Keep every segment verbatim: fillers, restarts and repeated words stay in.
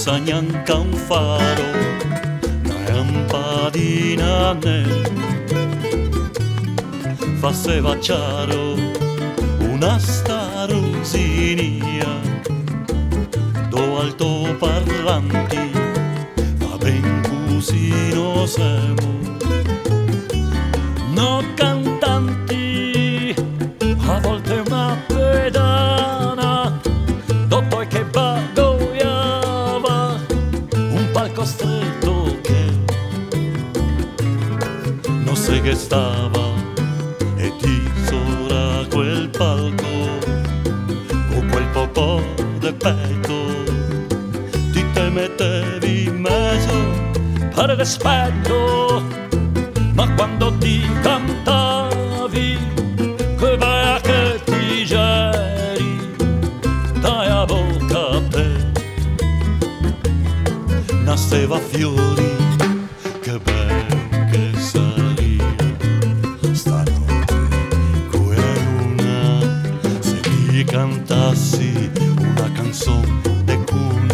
sa neanche un faro, una lampadina nel faceva chiaro una starusinia, do altoparlanti va ben così no siamo, no cantanti, a volte una pedana, dopo che bagoiava un palco stretto che non sai che stava, e ti sopra quel palco con quel poco de petto ti te mettevi in mezzo per rispetto, ma quando ti cantavi che vai che ti geri dai a bocca a te nasceva fiori, che bello che saria stanotte quella luna se ti cantassi una canzone de cuna.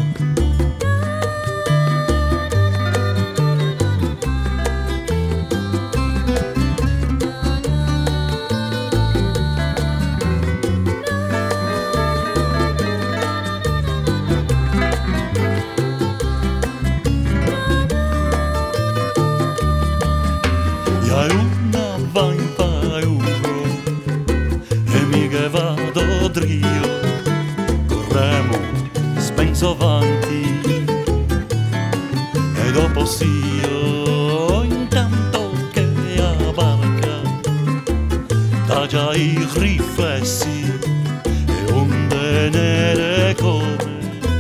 Hai una va in pauro e mi che vado drio, corremo spenso avanti e dopo sì io intanto che a barca da già i riflessi e onde nere come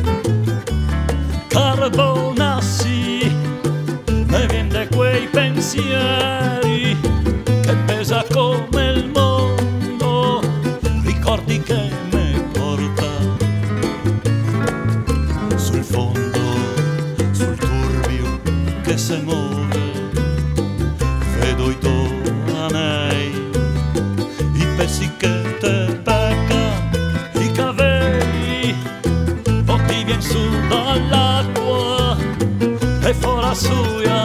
carbonassi me vende quei pensieri che pesa come il mondo, ricordi che me porta sul fondo, sul turbio che se muove, vedo i tonei, i pezzi che te pecca, i cavelli, poi ti vien su dall'acqua e fora suia